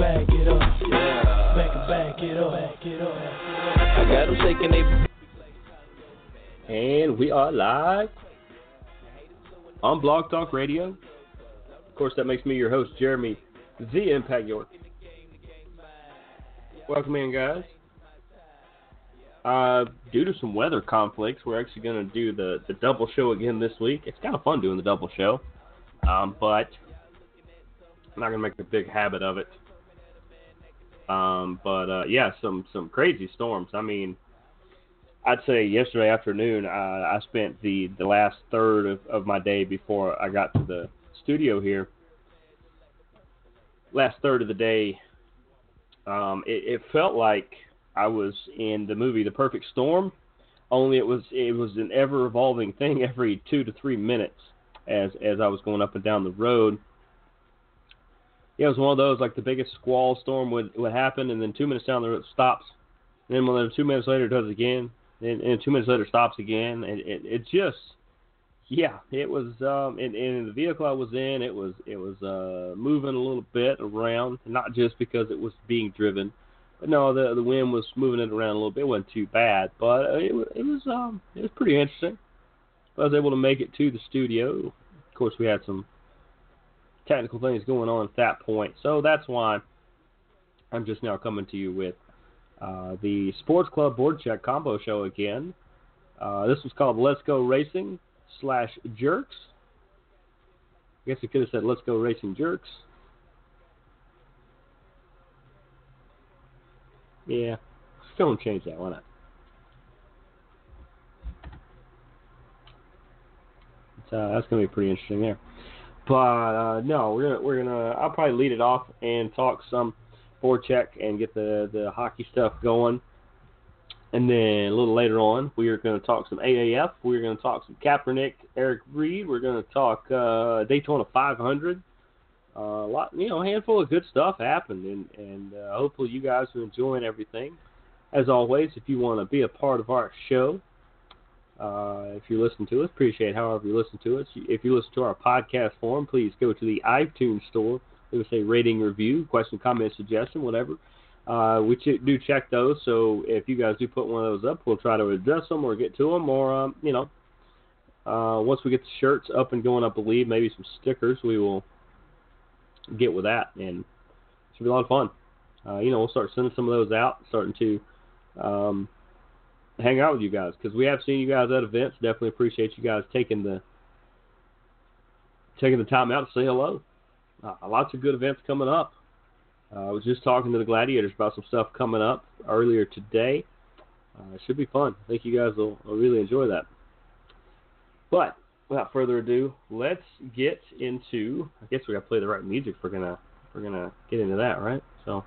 back it up. Yeah. Back it up. I got them shaking they. And we are live on Blog Talk Radio. Of course, that makes me your host, Jeremy, the Impact York. Welcome in, guys. Due to some weather conflicts, we're actually going to do the double show again this week. It's kind of fun doing the double show, but I'm not going to make a big habit of it. Yeah, some crazy storms. I mean, I'd say yesterday afternoon, I spent the last third of my day before I got to the studio here. Last third of the day, it felt like I was in the movie The Perfect Storm, only it was an ever-evolving thing every 2 to 3 minutes as I was going up and down the road. Yeah, it was one of those, like the biggest squall storm would happen, and then 2 minutes down the road it stops. And then 2 minutes later it does it again. And 2 minutes later stops again. And it just, yeah, it was, in the vehicle I was in, it was moving a little bit around, not just because it was being driven, but no, the wind was moving it around a little bit. It wasn't too bad, but it was pretty interesting. I was able to make it to the studio. Of course, we had some technical things going on at that point, so that's why I'm just now coming to you with the Sports Club Board Check Combo Show again. This was called Let's Go Racing /Jerks. I guess I could have said Let's Go Racing Jerks. Yeah, still don't change that. Why not? That's gonna be pretty interesting there. But no, we're gonna. I'll probably lead it off and talk some board check and get the hockey stuff going. And then a little later on, we are going to talk some AAF. We're going to talk some Kaepernick, Eric Reed. We're going to talk Daytona 500. A handful of good stuff happened, and hopefully you guys are enjoying everything. As always, if you want to be a part of our show, if you listen to us, appreciate however you listen to us. If you listen to our podcast form, please go to the iTunes store. It would say rating, review, question, comment, suggestion, whatever. We do check those, so if you guys do put one of those up, we'll try to address them or get to them, or, once we get the shirts up and going, I believe, maybe some stickers, we will get with that, and it should be a lot of fun. We'll start sending some of those out, starting to hang out with you guys, because we have seen you guys at events. Definitely appreciate you guys taking the time out to say hello. Lots of good events coming up. I was just talking to the Gladiators about some stuff coming up earlier today. It should be fun. I think you guys will really enjoy that. But without further ado, let's get into. I guess we got to play the right music if we're gonna get into that, right? So.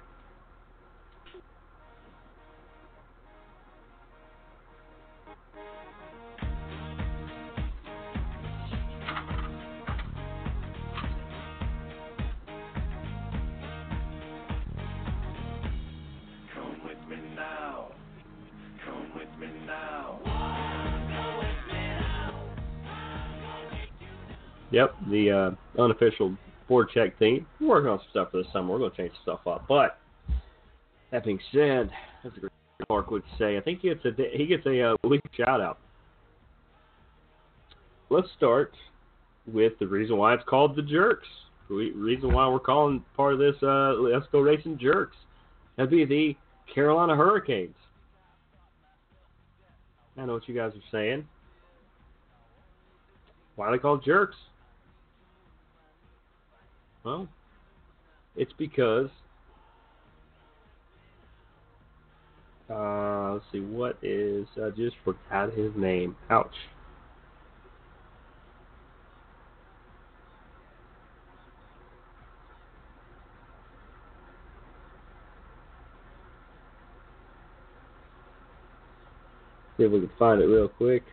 Yep, the unofficial board check theme. We're working on some stuff for this summer. We're going to change stuff up. But that being said, as Mark would say, I think he gets a week shout out. Let's start with the reason why it's called the Jerks. The reason why we're calling part of this Let's Go Racing Jerks. That'd be the Carolina Hurricanes. I know what you guys are saying. Why are they called Jerks? Well, it's because, let's see, I just forgot his name. Ouch. See if we can find it real quick.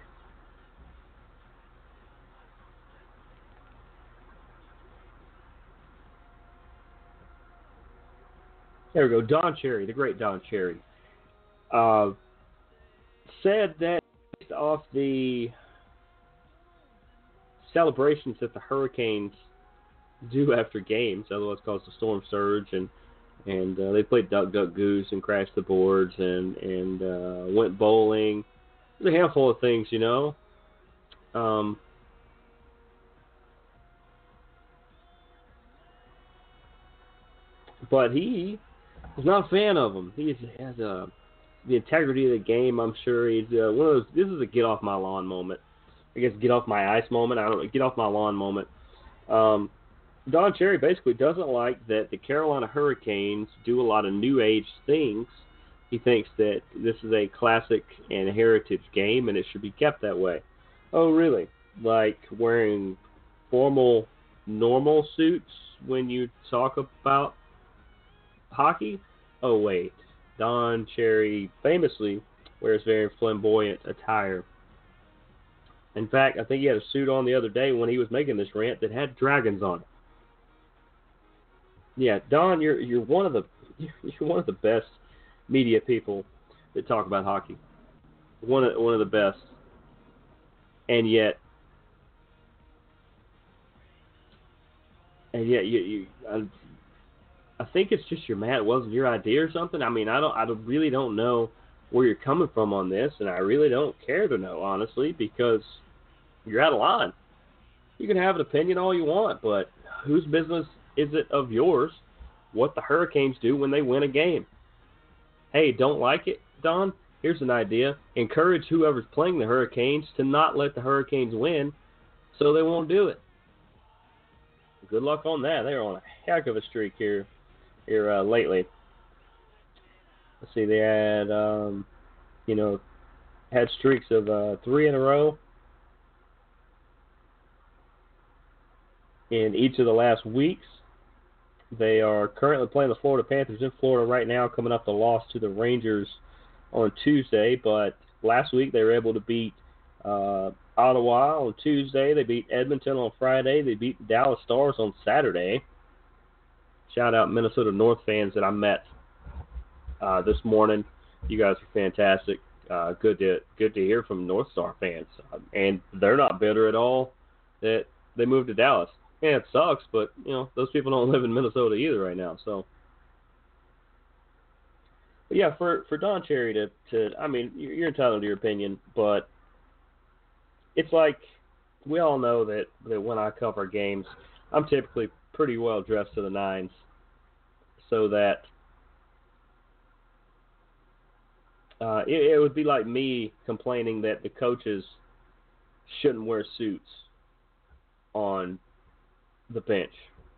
There we go. Don Cherry, the great Don Cherry, said that based off the celebrations that the Hurricanes do after games, otherwise called the Storm Surge, and And they played Duck Duck Goose and crashed the boards and went bowling. There's a handful of things, you know. But he is not a fan of them. He has the integrity of the game. I'm sure he's one of those. This is a get off my lawn moment. I guess get off my ice moment. I don't know. Get off my lawn moment. Don Cherry basically doesn't like that the Carolina Hurricanes do a lot of new age things. He thinks that this is a classic and heritage game and it should be kept that way. Oh, really? Like wearing formal, normal suits when you talk about hockey? Oh, wait. Don Cherry famously wears very flamboyant attire. In fact, I think he had a suit on the other day when he was making this rant that had dragons on it. Yeah, Don, you're one of the best media people that talk about hockey. One of the best. And yet I think it's just you're mad it wasn't your idea or something. I mean, I really don't know where you're coming from on this, and I really don't care to know, honestly, because you're out of line. You can have an opinion all you want, but whose business is it of yours what the Hurricanes do when they win a game? Hey, don't like it, Don? Here's an idea. Encourage whoever's playing the Hurricanes to not let the Hurricanes win so they won't do it. Good luck on that. They're on a heck of a streak here lately. Let's see, they had, had streaks of 3 in a row in each of the last weeks. They are currently playing the Florida Panthers in Florida right now, coming up the loss to the Rangers on Tuesday. But last week they were able to beat Ottawa on Tuesday. They beat Edmonton on Friday. They beat the Dallas Stars on Saturday. Shout out Minnesota North fans that I met this morning. You guys are fantastic. Good to hear from North Star fans, and they're not bitter at all that they moved to Dallas. Yeah, it sucks, but those people don't live in Minnesota either right now. So, but yeah, for Don Cherry to I mean, you're entitled to your opinion, but it's like we all know that when I cover games, I'm typically pretty well dressed to the nines, so that it would be like me complaining that the coaches shouldn't wear suits on the bench.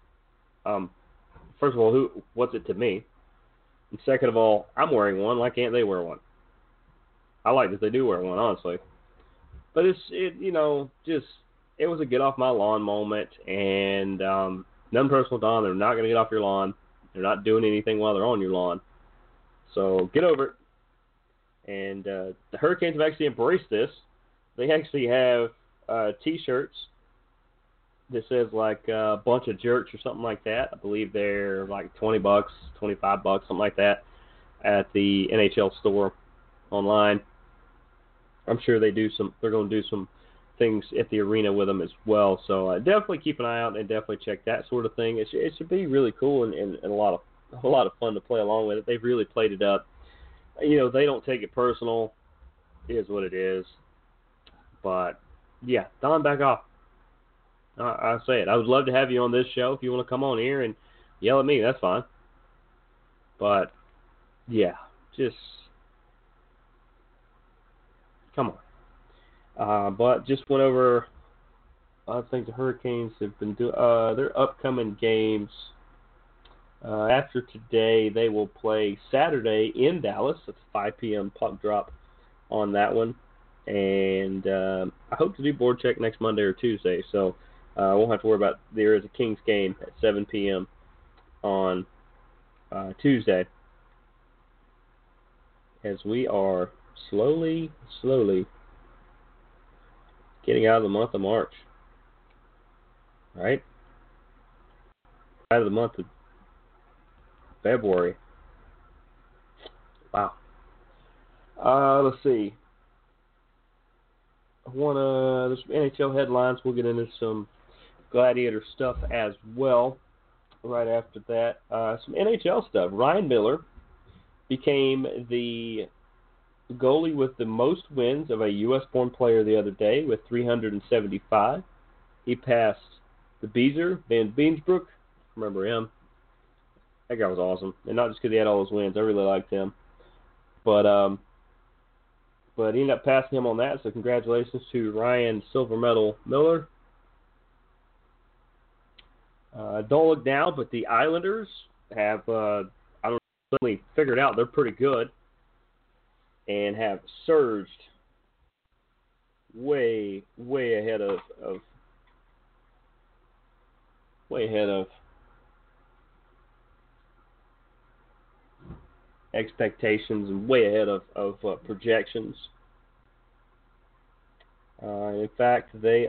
First of all, what's it to me? And second of all, I'm wearing one. Why can't they wear one? I like that they do wear one, honestly. But it was a get off my lawn moment, and nothing personal, Don. They're not going to get off your lawn. They're not doing anything while they're on your lawn. So get over it. And the Hurricanes have actually embraced this. They actually have T-shirts that says like a bunch of jerks or something like that. I believe they're like $20, $25, something like that, at the NHL store online. I'm sure they're going to do some things at the arena with them as well. So definitely keep an eye out and definitely check that sort of thing. It should be really cool and a lot of fun to play along with it. They've really played it up. They don't take it personal. It is what it is. But yeah, Don, back off. I say it. I would love to have you on this show. If you want to come on here and yell at me, that's fine. But yeah, just come on. But just went over. I think the Hurricanes have been doing their upcoming games. After today, they will play Saturday in Dallas. It's a 5 p.m. puck drop on that one. And I hope to do board check next Monday or Tuesday. So I won't have to worry about there is a Kings game at 7 p.m. on Tuesday. As we are slowly getting out of the month of March. Right? Out of the month of February. Wow. Let's see. There's some NHL headlines. We'll get into some Gladiator stuff as well. right after that, some NHL stuff. Ryan Miller became the goalie with the most wins of a U.S.-born player the other day with 375. He passed the Beezer, Van Beensbroek. Remember him? That guy was awesome, and not just because he had all those wins. I really liked him, but he ended up passing him on that. So congratulations to Ryan Silver Medal Miller. Don't look now, but the Islanders have suddenly figured out they're pretty good and have surged way ahead of expectations and way ahead of projections. In fact, they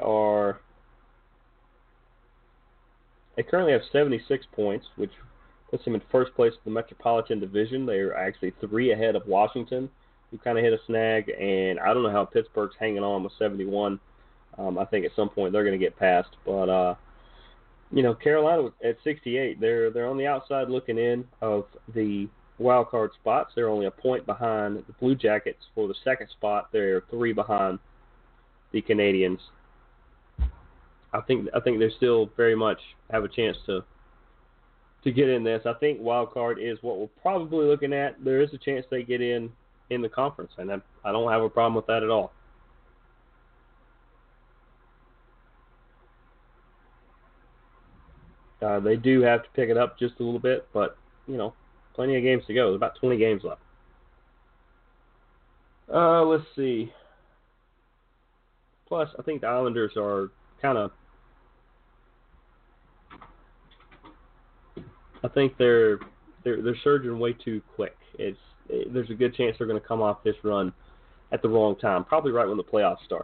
currently have 76 points, which puts them in first place in the Metropolitan Division. They are actually 3 ahead of Washington, who kind of hit a snag, and I don't know how Pittsburgh's hanging on with 71. I think at some point they're going to get passed, but Carolina at 68, they're on the outside looking in of the wild card spots. They're only a point behind the Blue Jackets for the second spot. They're 3 behind the Canadians. I think they still very much have a chance to get in this. I think wild card is what we're probably looking at. There is a chance they get in the conference, and I don't have a problem with that at all. They do have to pick it up just a little bit, but plenty of games to go. There's about 20 games left. Let's see. Plus, I think the Islanders are kind of. I think they're surging way too quick. There's a good chance they're going to come off this run at the wrong time, probably right when the playoffs start.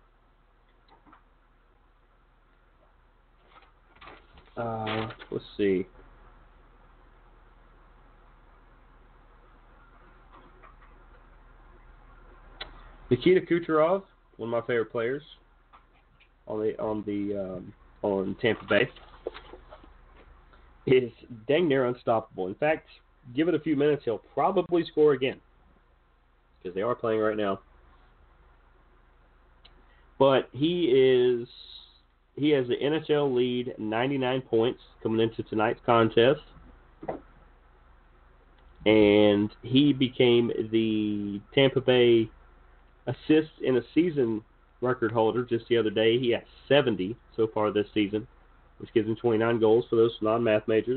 Let's see. Nikita Kucherov, one of my favorite players on Tampa Bay, is dang near unstoppable. In fact, give it a few minutes, he'll probably score again because they are playing right now. But he has the NHL lead, 99 points coming into tonight's contest, and he became the Tampa Bay assists in a season record holder just the other day. He has 70 so far this season, which gives him 29 goals for those non-math majors.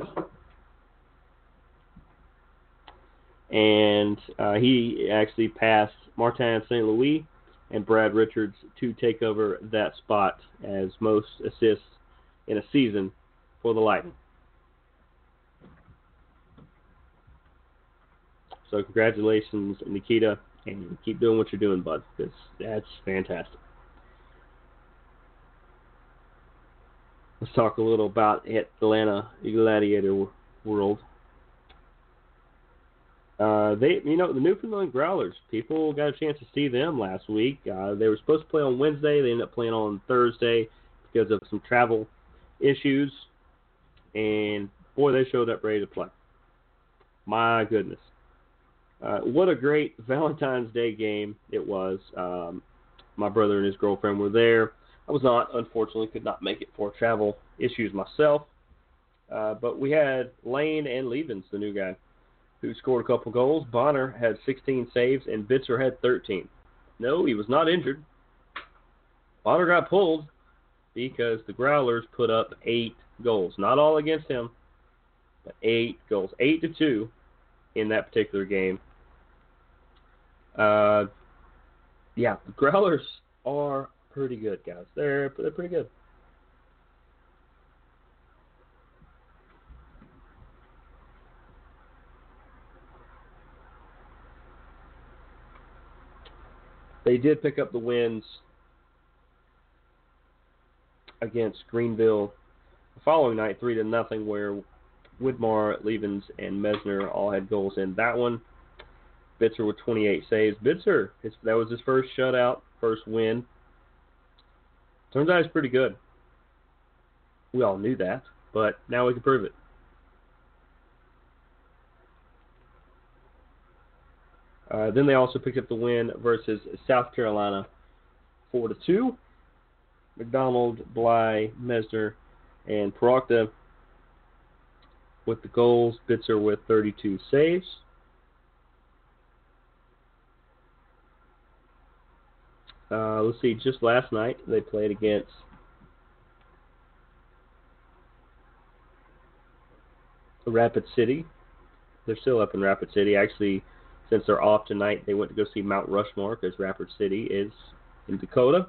And he actually passed Martin St. Louis and Brad Richards to take over that spot as most assists in a season for the Lightning. So congratulations, Nikita, and keep doing what you're doing, bud, because that's fantastic. Let's talk a little about Atlanta Gladiator World. The Newfoundland Growlers, people got a chance to see them last week. They were supposed to play on Wednesday. They ended up playing on Thursday because of some travel issues. And, boy, they showed up ready to play. My goodness. What a great Valentine's Day game it was. My brother and his girlfriend were there. I was not, unfortunately, could not make it for travel issues myself. But we had Lane and Levens, the new guy, who scored a couple goals. Bonner had 16 saves, and Bitzer had 13. No, he was not injured. Bonner got pulled because the Growlers put up 8 goals. Not all against him, but 8 goals. 8-2 in that particular game. The Growlers are pretty good, guys. They're pretty good. They did pick up the wins against Greenville the following night, 3-0, where Widmar, Levens, and Mesner all had goals in that one. Bitzer with 28 saves. Bitzer, that was his first shutout, first win. Turns out he's pretty good. We all knew that, but now we can prove it. Then they also picked up the win versus South Carolina, 4-2. McDonald, Bly, Mesner, and Proctor with the goals. Bitzer with 32 saves. Let's see, just last night they played against Rapid City. They're still up in Rapid City. Actually, since they're off tonight, they went to go see Mount Rushmore because Rapid City is in Dakota.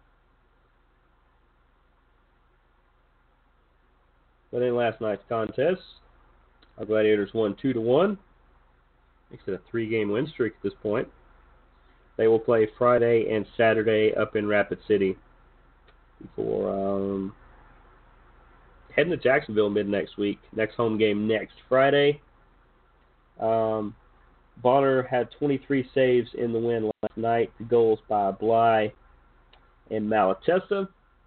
But in last night's contest, our Gladiators won 2-1. Makes it a 3-game win streak at this point. They will play Friday and Saturday up in Rapid City before heading to Jacksonville mid next week. Next home game next Friday. Bonner had 23 saves in the win last night. The goals by Bly and Malatesta.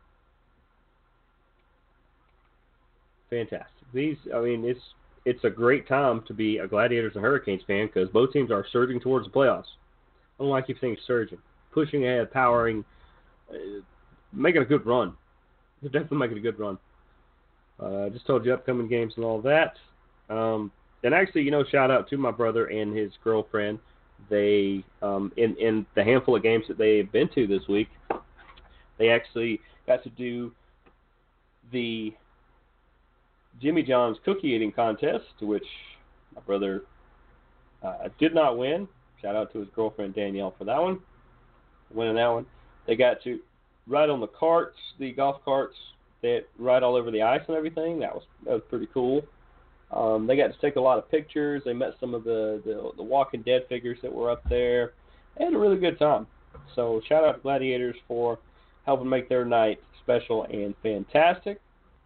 Fantastic. It's a great time to be a Gladiators and Hurricanes fan because both teams are surging towards the playoffs. I don't like you saying surging. Pushing ahead, powering, making a good run. They're definitely making a good run. Just told you upcoming games and all that. And actually, shout out to my brother and his girlfriend. They, in the handful of games that they've been to this week, they actually got to do the Jimmy John's cookie eating contest, to which my brother did not win. Shout out to his girlfriend Danielle for that one. Winning that one. They got to ride on the carts, the golf carts that ride all over the ice and everything. That was pretty cool. They got to take a lot of pictures. They met some of the Walking Dead figures that were up there. They had a really good time. So shout out to Gladiators for helping make their night special and fantastic.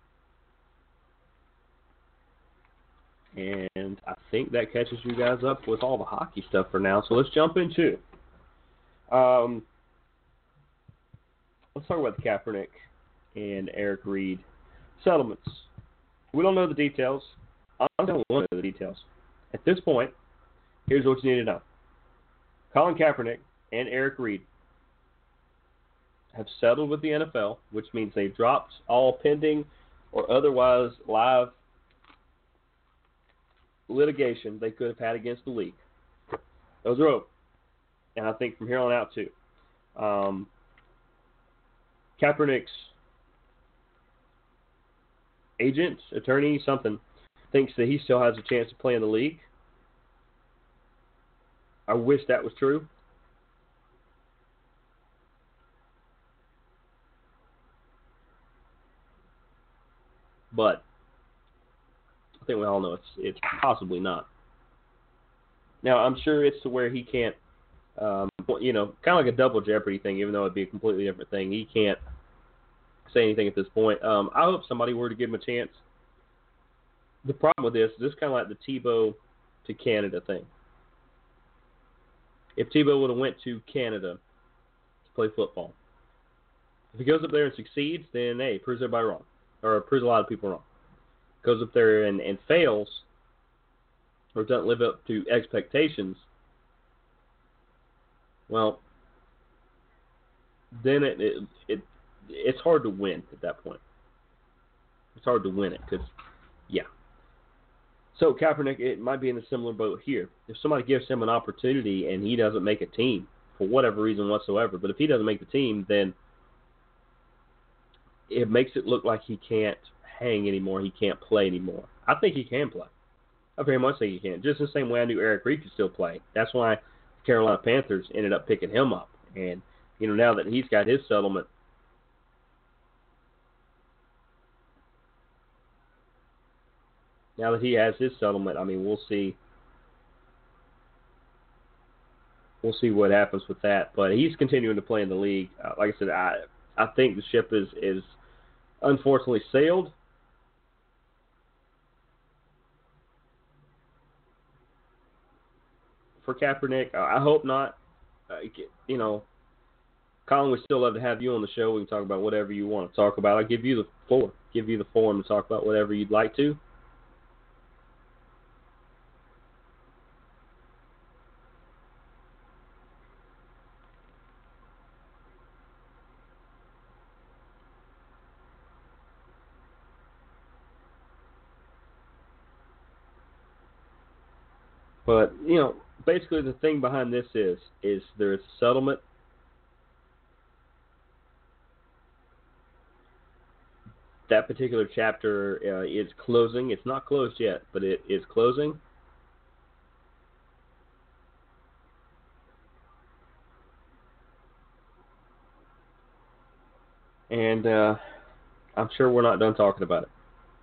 And I think that catches you guys up with all the hockey stuff for now. So let's jump into let's talk about the Kaepernick and Eric Reid settlements. We don't know the details. I don't want to know the details. At this point, here's what you need to know. Colin Kaepernick and Eric Reid have settled with the NFL, which means they've dropped all pending or otherwise live litigation they could have had against the league. Those are open. And I think from here on out, too. Kaepernick's agent, attorney, something, thinks that he still has a chance to play in the league. I wish that was true. But I think we all know it's possibly not. Now, I'm sure it's to where he can't, kind of like a double jeopardy thing, even though it'd be a completely different thing. He can't say anything at this point. I hope somebody were to give him a chance. The problem with this is kind of like the Tebow to Canada thing. If Tebow would have went to Canada to play football, if he goes up there and succeeds, then, hey, proves everybody wrong. Or proves a lot of people wrong. Goes up there and fails or doesn't live up to expectations, well, then it's hard to win at that point. It's hard to win it because, yeah. So Kaepernick, it might be in a similar boat here. If somebody gives him an opportunity and he doesn't make a team for whatever reason whatsoever, but if he doesn't make the team, then it makes it look like he can't hang anymore. He can't play anymore. I think he can play. I very much think he can. Just the same way I knew Eric Reid could still play. That's why the Carolina Panthers ended up picking him up. And, now that he's got his settlement, we'll see. We'll see what happens with that. But he's continuing to play in the league. Like I said, I think the ship is unfortunately sailed. For Kaepernick, I hope not. Colin, we'd still love to have you on the show. We can talk about whatever you want to talk about. I'll give you the floor. Give you the forum to talk about whatever you'd like to. But basically the thing behind this is there's a settlement. That particular chapter is closing. It's not closed yet, but it is closing. And I'm sure we're not done talking about it.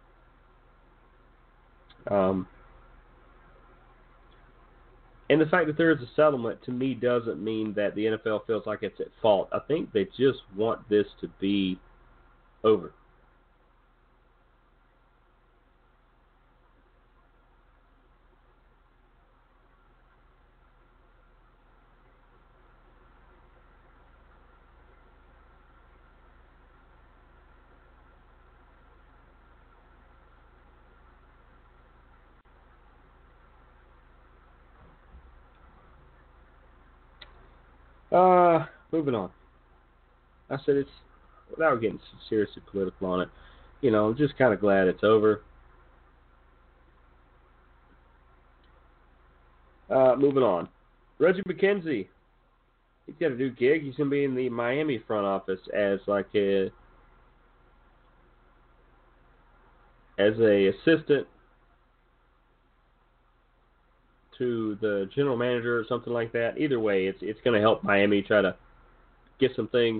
And the fact that there is a settlement, to me, doesn't mean that the NFL feels like it's at fault. I think they just want this to be over. Moving on. I said it's, without getting seriously political on it, I'm just kind of glad it's over. Moving on. Reggie McKenzie. He's got a new gig. He's going to be in the Miami front office as a assistant to the general manager or something like that. Either way, it's going to help Miami try to get some things.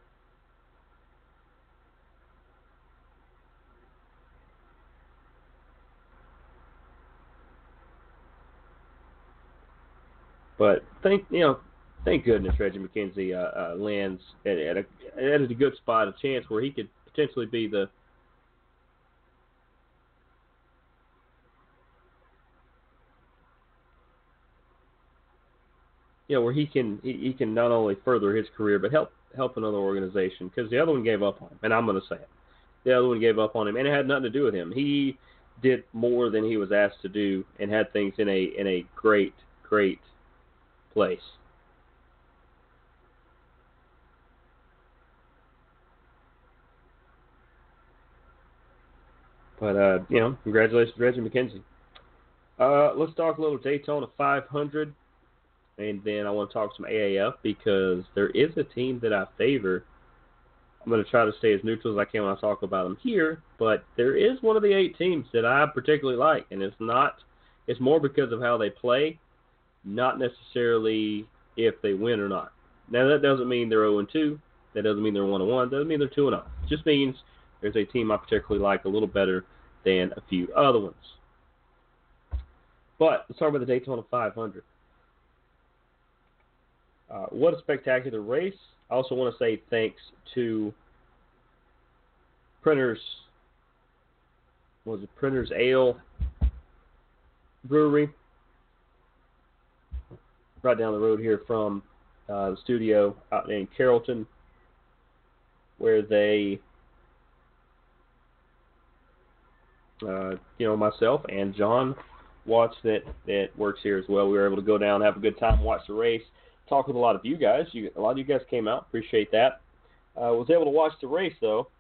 But thank goodness Reggie McKenzie lands at a good spot, a chance where he could potentially be the where he can not only further his career but help another organization, because the other one gave up on him, and I'm going to say it. The other one gave up on him, and it had nothing to do with him. He did more than he was asked to do, and had things in a great place. But congratulations, Reggie McKenzie. Let's talk a little Daytona 500. And then I want to talk some AAF, because there is a team that I favor. I'm going to try to stay as neutral as I can when I talk about them here, but there is one of the 8 teams that I particularly like, and it's more because of how they play, not necessarily if they win or not. Now, that doesn't mean they're 0-2. That doesn't mean they're 1-1. Doesn't mean they're 2-0. It just means there's a team I particularly like a little better than a few other ones. But let's talk about the Daytona 500. What a spectacular race. I also want to say thanks to Printers Ale Brewery, right down the road here from the studio out in Carrollton, where they, myself and John Watts that works here as well, we were able to go down, have a good time, watch the race, talk with a lot of you guys. A lot of you guys came out. Appreciate that. Was able to watch the race, though.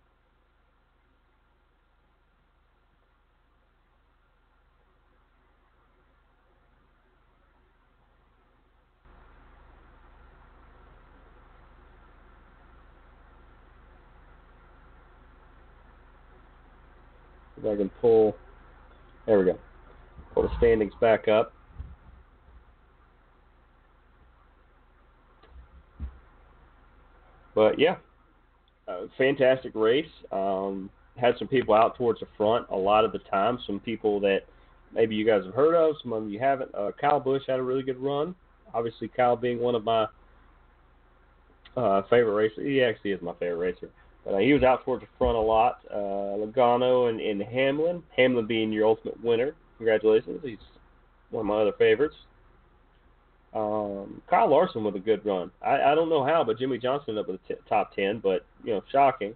If I can pull, there we go. Pull the standings back up. But yeah, fantastic race. Had some people out towards the front a lot of the time. Some people that maybe you guys have heard of, some of them you haven't. Kyle Busch had a really good run. Obviously, Kyle being one of my favorite racers. He actually is my favorite racer. But he was out towards the front a lot. Logano and Hamlin. Hamlin being your ultimate winner. Congratulations. He's one of my other favorites. Kyle Larson with a good run. I don't know how, but Jimmy Johnson ended up with the top 10, but, shocking.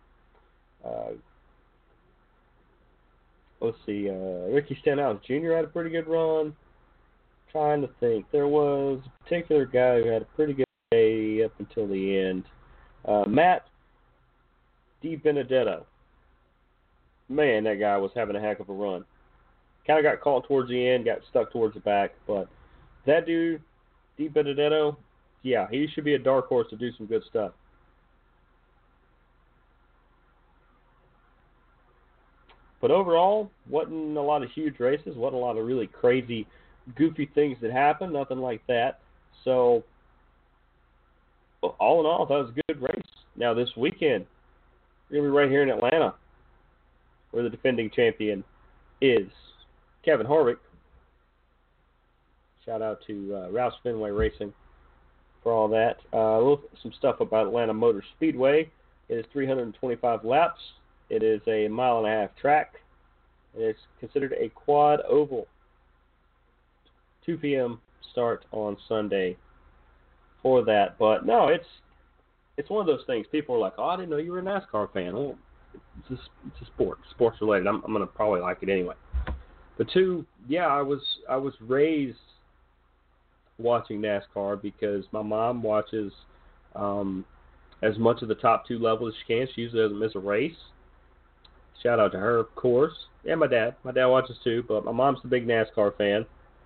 Let's see. Ricky Stenhouse Jr. had a pretty good run. Trying to think. There was a particular guy who had a pretty good day up until the end. Matt DiBenedetto. Man, that guy was having a heck of a run. Kind of got caught towards the end, got stuck towards the back. But that dude, DiBenedetto, yeah, he should be a dark horse to do some good stuff. But overall, wasn't a lot of huge races, wasn't a lot of really crazy, goofy things that happened, nothing like that. So, all in all, that was a good race. Now, this weekend, we're going to be right here in Atlanta, where the defending champion is Kevin Harvick. Shout out to Roush Fenway Racing for all that. Some stuff about Atlanta Motor Speedway. It is 325 laps. It is a 1.5-mile track. It is considered a quad oval. 2 p.m. start on Sunday for that. But no, it's one of those things. People are like, "Oh, I didn't know you were a NASCAR fan." Well, it's a sport, sports related. I'm gonna probably like it anyway. But two, yeah, I was raised watching NASCAR because my mom watches as much of the top 2 levels as she can. She usually doesn't miss a race. Shout out to her, of course. And my dad. My dad watches too, but my mom's the big NASCAR fan.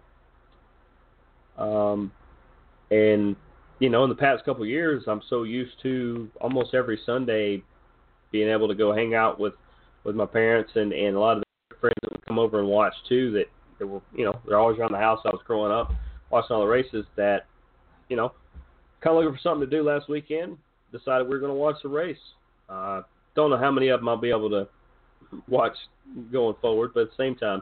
And in the past couple of years, I'm so used to almost every Sunday being able to go hang out with my parents and a lot of their friends that would come over and watch too. That they were, they're always around the house. I was growing up watching all the races. That, kind of looking for something to do last weekend. Decided we were going to watch the race. Don't know how many of them I'll be able to watch going forward, but at the same time.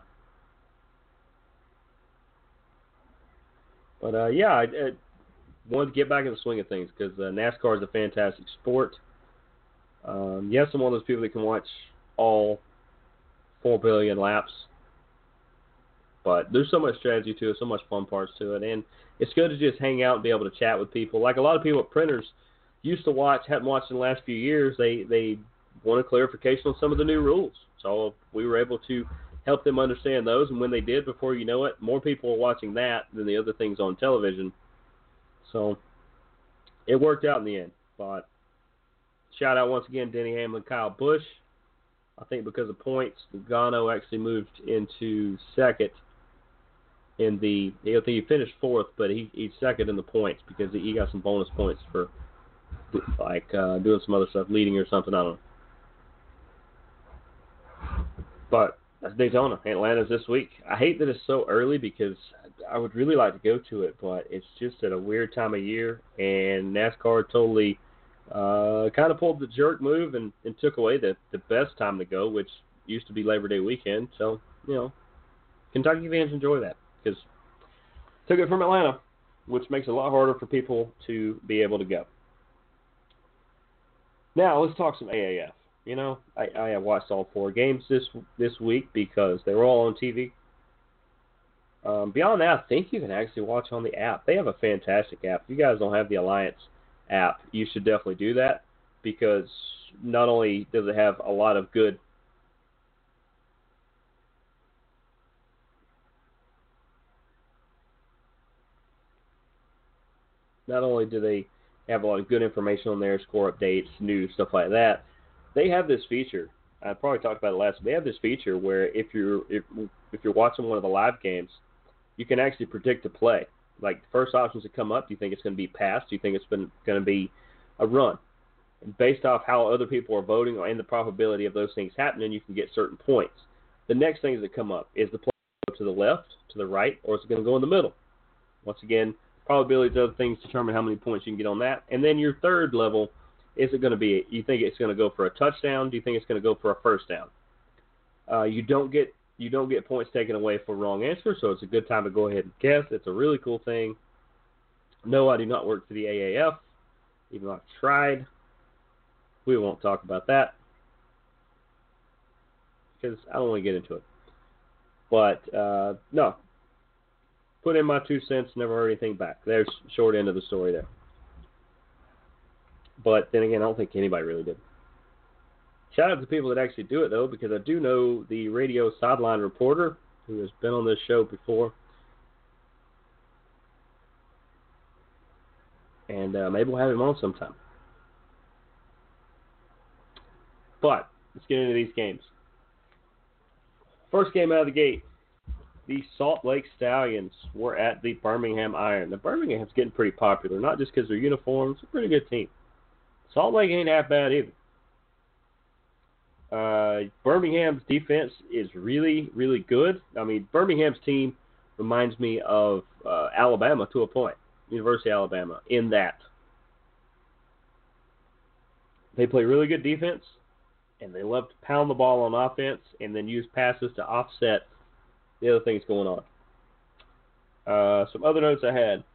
But I wanted to get back in the swing of things because NASCAR is a fantastic sport. Yes, I'm one of those people that can watch all 4 billion laps, but there's so much strategy to it, so much fun parts to it, and it's good to just hang out and be able to chat with people. Like a lot of people at Printers used to watch, hadn't watched in the last few years. They wanted clarification on some of the new rules, so we were able to help them understand those, and when they did, before you know it, more people were watching that than the other things on television. So it worked out in the end. But shout out once again, Denny Hamlin, Kyle Busch. I think because of points, Logano actually moved into second in the. I think he finished fourth, but he's second in the points because he got some bonus points for doing some other stuff, leading or something. I don't know. But that's Daytona. Atlanta's this week. I hate that it's so early because I would really like to go to it, but it's just at a weird time of year, and NASCAR totally kind of pulled the jerk move and took away the best time to go, which used to be Labor Day weekend. So, Kentucky fans enjoy that because took it from Atlanta, which makes it a lot harder for people to be able to go. Now, let's talk some AAF. I watched all 4 games this week because they were all on TV. Beyond that, I think you can actually watch on the app. They have a fantastic app. If you guys don't have the Alliance app, you should definitely do that because not only does it have a lot of good not only do they have a lot of good information on there, score updates, news, stuff like that, they have this feature. I probably talked about it last week. They have this feature where if you're watching one of the live games, you can actually predict the play. Like the first options that come up, do you think it's going to be pass? Do you think it's going to be a run? And based off how other people are voting and the probability of those things happening, you can get certain points. The next things that come up is the play go to the left, to the right, or is it going to go in the middle? Once again, probabilities of other things determine how many points you can get on that. And then your third level, is it going to be, you think it's going to go for a touchdown? Do you think it's going to go for a first down? You don't get points taken away for wrong answers, so it's a good time to go ahead and guess. It's a really cool thing. No, I do not work for the AAF, even though I've tried. We won't talk about that because I don't want to get into it. But, no. Put in my 2 cents, never heard anything back. There's short end of the story there. But then again, I don't think anybody really did. Shout out to the people that actually do it, though, because I do know the radio sideline reporter who has been on this show before. And maybe we'll have him on sometime. But let's get into these games. First game out of the gate, The Salt Lake Stallions were at the Birmingham Iron. The Birmingham's getting pretty popular, not just because their uniforms. It's a pretty good team. Salt Lake ain't that bad either. Birmingham's defense is really, really good. I mean, Birmingham's team reminds me of Alabama to a point, University of Alabama, in that they play really good defense, and they love to pound the ball on offense and then use passes to offset the other things going on. Some other notes I had.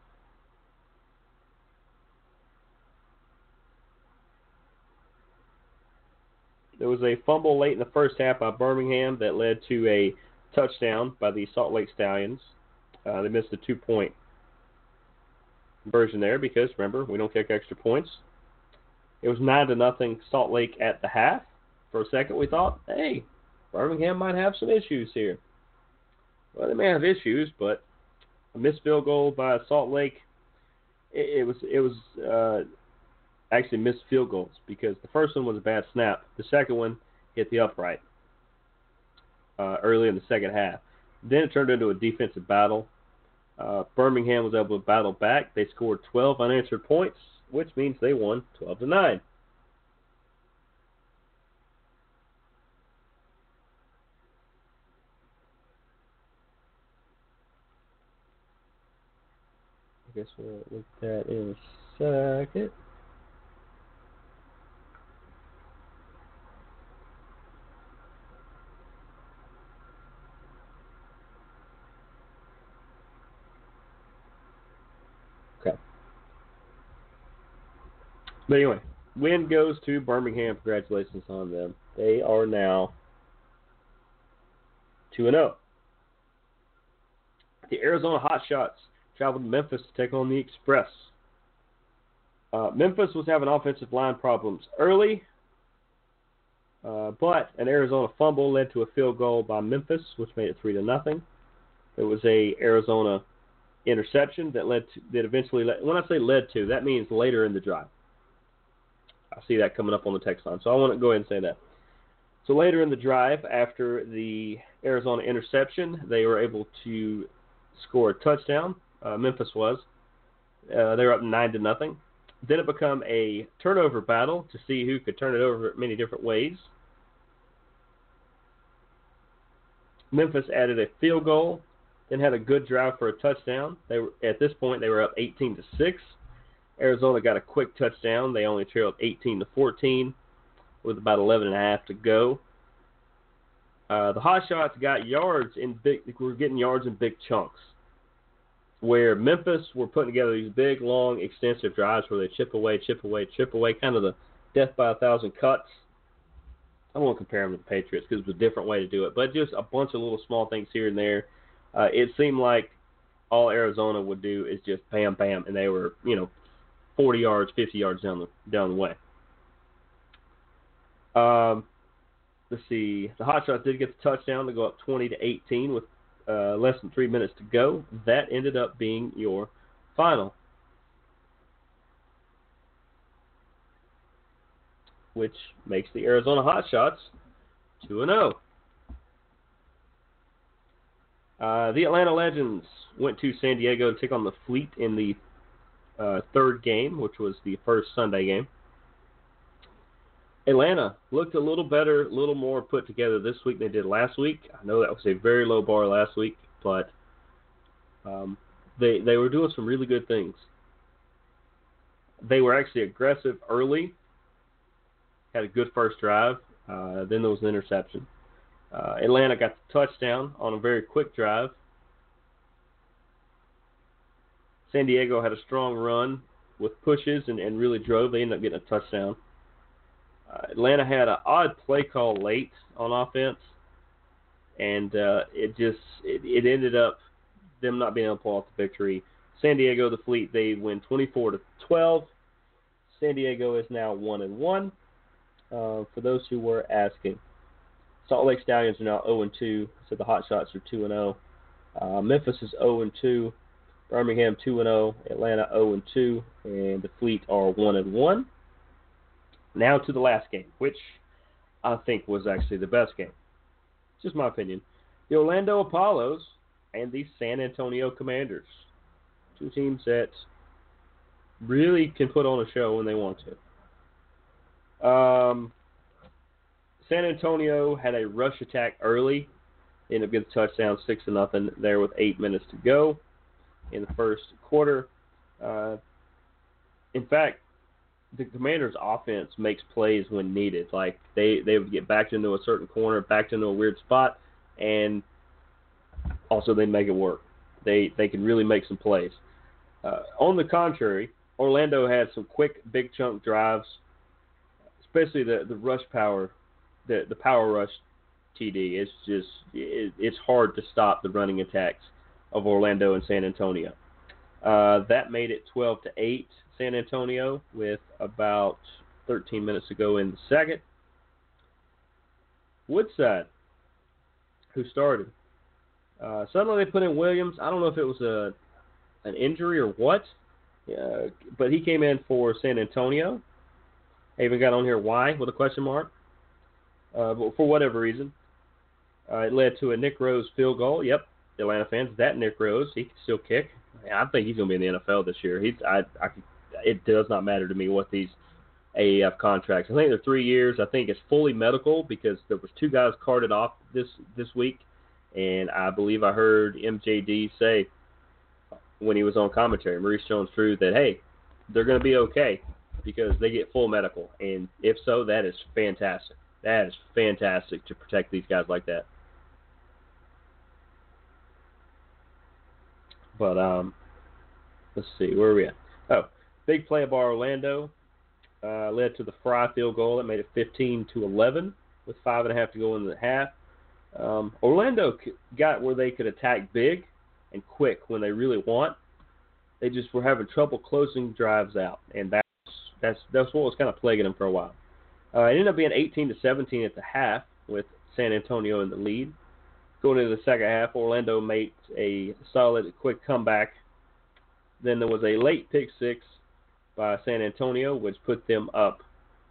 There was a fumble late in the first half by Birmingham that led to a touchdown by the Salt Lake Stallions. They missed a 2-point conversion there because, remember, we don't kick extra points. It was 9-0 Salt Lake at the half. For a second, we thought, hey, Birmingham might have some issues here. Well, they may have issues, but a missed field goal by Salt Lake. It was actually missed field goals because the first one was a bad snap. The second one hit the upright early in the second half. Then it turned into a defensive battle. Birmingham was able to battle back. They scored 12 unanswered points, which means they won 12-9. I guess we'll look at that in a second. Okay. But anyway, win goes to Birmingham. Congratulations on them. They are now 2-0. The Arizona Hotshots traveled to Memphis to take on the Express. Memphis was having offensive line problems early, but an Arizona fumble led to a field goal by Memphis, which made it 3-0. There was a Arizona interception that eventually led. When I say led to, that means later in the drive. I see that coming up on the text line, so I want to go ahead and say that. So later in the drive, after the Arizona interception, they were able to score a touchdown. Memphis was. They were up 9-0. Then it became a turnover battle to see who could turn it over many different ways. Memphis added a field goal, then had a good drive for a touchdown. At this point, they were up 18-6. Arizona got a quick touchdown. They only trailed 18-14 with about 11.5 to go. The Hotshots were getting yards in big chunks, where Memphis were putting together these big, long, extensive drives where they chip away, kind of the death by 1,000 cuts. I won't compare them to the Patriots because it was a different way to do it, but just a bunch of little small things here and there. It seemed like all Arizona would do is just bam, bam, and they were, 40 yards, 50 yards down the way. Let's see. The Hotshots did get the touchdown to go up 20-18 with less than 3 minutes to go. That ended up being your final, which makes the Arizona Hotshots 2-0. The Atlanta Legends went to San Diego to take on the Fleet in the third game, which was the first Sunday game. Atlanta looked a little better, a little more put together this week than they did last week. I know that was a very low bar last week, but they were doing some really good things. They were actually aggressive early, had a good first drive, then there was an interception. Atlanta got the touchdown on a very quick drive. San Diego had a strong run with pushes and really drove. They ended up getting a touchdown. Atlanta had an odd play call late on offense, and it ended up them not being able to pull off the victory. San Diego, the Fleet, they win 24-12. San Diego is now 1-1. For those who were asking, Salt Lake Stallions are now 0-2. So the Hotshots are 2-0. Memphis is 0-2. Birmingham 2-0. Atlanta 0-2, and the Fleet are 1-1. Now to the last game, which I think was actually the best game. Just my opinion. The Orlando Apollos and the San Antonio Commanders. Two teams that really can put on a show when they want to. San Antonio had a rush attack early. They ended up getting a touchdown, 6-0 there with 8 minutes to go in the first quarter. In fact, the Commanders' offense makes plays when needed. Like they would get backed into a certain corner, backed into a weird spot, and also they make it work. They can really make some plays. On the contrary, Orlando had some quick, big chunk drives, especially the rush power, the power rush TD. It's hard to stop the running attacks of Orlando and San Antonio. That made it 12-8 San Antonio with about 13 minutes to go in the second. Woodside, who started, suddenly they put in Williams. I don't know if it was an injury or what, but he came in for San Antonio. I even got on here why with a question mark. But for whatever reason, it led to a Nick Rose field goal. Yep, Atlanta fans, that Nick Rose, he can still kick. I think he's going to be in the NFL this year. It does not matter to me what these AAF contracts. I think they're 3 years. I think it's fully medical because there was 2 guys carted off this week, and I believe I heard MJD say when he was on commentary, Maurice Jones-Drew, that, hey, they're going to be okay because they get full medical. And if so, that is fantastic. That is fantastic to protect these guys like that. But let's see, where are we at? Oh, big play by Orlando led to the Fry field goal that made it 15-11 with 5.5 to go in the half. Orlando got where they could attack big and quick when they really want. They just were having trouble closing drives out, and that's what was kind of plaguing them for a while. It ended up being 18-17 at the half with San Antonio in the lead. Going into the second half, Orlando made a solid, quick comeback. Then there was a late pick six by San Antonio, which put them up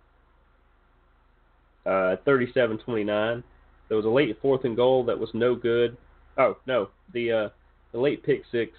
37-29. There was a late 4th and goal that was no good. Oh, no, the late pick six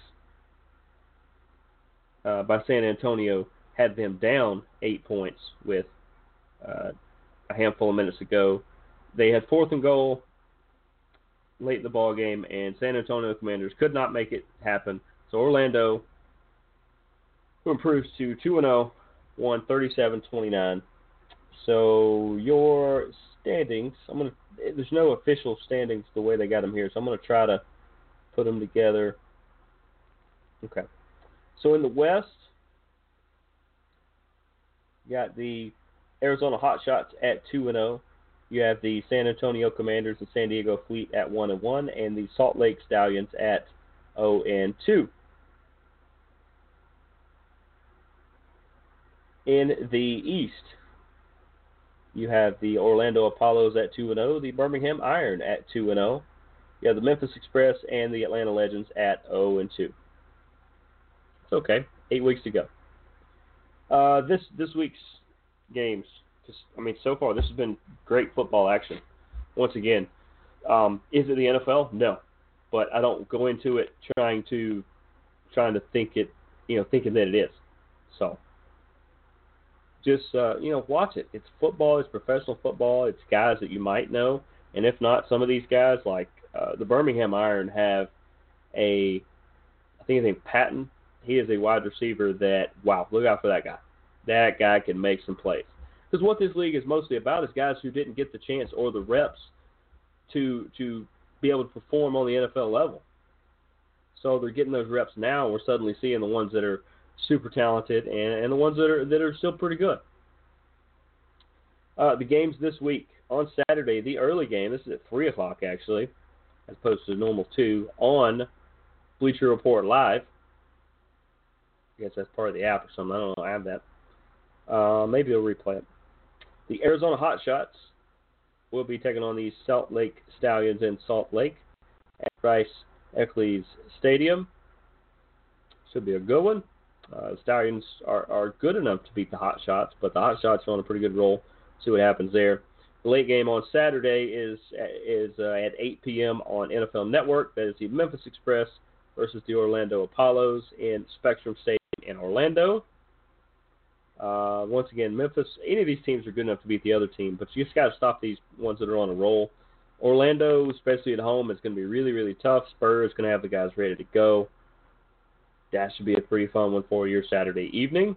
by San Antonio had them down 8 points with a handful of minutes to go. They had 4th and goal late in the ball game, and San Antonio Commanders could not make it happen. So Orlando, who improves to 2-0, won 37-29. So your standings, there's no official standings the way they got them here, so I'm going to try to put them together. Okay. So in the West, you got the Arizona Hotshots at 2-0. You have the San Antonio Commanders and San Diego Fleet at 1-1, and the Salt Lake Stallions at 0-2. In the East, you have the Orlando Apollos at 2-0, the Birmingham Iron at 2-0. You have the Memphis Express and the Atlanta Legends at 0-2. It's okay. 8 weeks to go. This week's games, so far this has been great football action. Once again, is it the NFL? No, but I don't go into it trying to think it, thinking that it is. So just watch it. It's football. It's professional football. It's guys that you might know, and if not, some of these guys like the Birmingham Iron have I think his name Patton. He is a wide receiver that, wow, look out for that guy. That guy can make some plays. Because what this league is mostly about is guys who didn't get the chance or the reps to be able to perform on the NFL level. So they're getting those reps now. We're suddenly seeing the ones that are super talented and the ones that are still pretty good. The games this week on Saturday, the early game. This is at 3 o'clock actually, as opposed to normal 2 on Bleacher Report Live. I guess that's part of the app or something. I don't know. I have that. Maybe they'll replay it. The Arizona Hotshots will be taking on the Salt Lake Stallions in Salt Lake at Rice-Eccles Stadium. Should be a good one. The Stallions are good enough to beat the Hotshots, but the Hotshots are on a pretty good roll. See what happens there. The late game on Saturday is at 8 p.m. on NFL Network. That is the Memphis Express versus the Orlando Apollos in Spectrum Stadium in Orlando. Once again, Memphis, any of these teams are good enough to beat the other team, but you just got to stop these ones that are on a roll. Orlando, especially at home, is going to be really, really tough. Spurs going to have the guys ready to go. That should be a pretty fun one for your Saturday evening.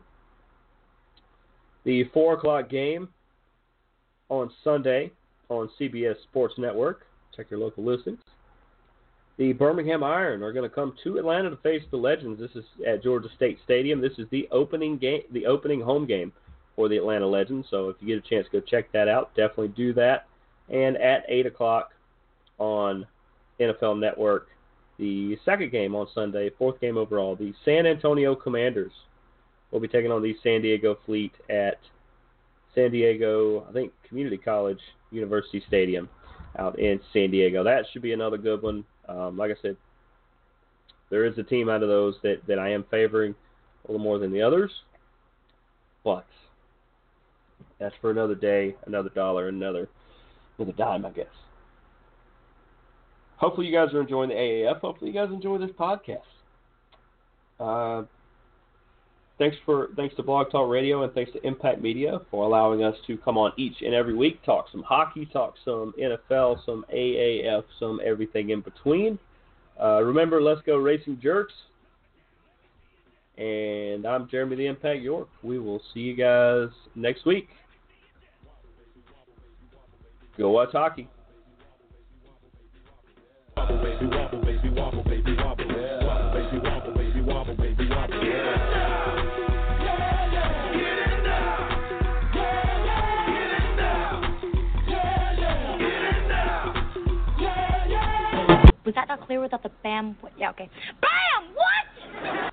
The 4 o'clock game on Sunday on CBS Sports Network. Check your local listings. The Birmingham Iron are going to come to Atlanta to face the Legends. This is at Georgia State Stadium. This is the opening home game for the Atlanta Legends. So if you get a chance to go check that out, definitely do that. And at 8 o'clock on NFL Network, the second game on Sunday, fourth game overall, the San Antonio Commanders will be taking on the San Diego Fleet at San Diego, I think, Community College University Stadium out in San Diego. That should be another good one. Like I said, there is a team out of those that I am favoring a little more than the others. But that's for another day, another dollar, another dime, I guess. Hopefully you guys are enjoying the AAF. Hopefully you guys enjoy this podcast. Thanks to Blog Talk Radio and thanks to Impact Media for allowing us to come on each and every week, talk some hockey, talk some NFL, some AAF, some everything in between. Remember, let's go Racing Jerks. And I'm Jeremy the Impact York. We will see you guys next week. Go watch hockey. Was that not clear without the bam? Yeah, okay. Bam! What?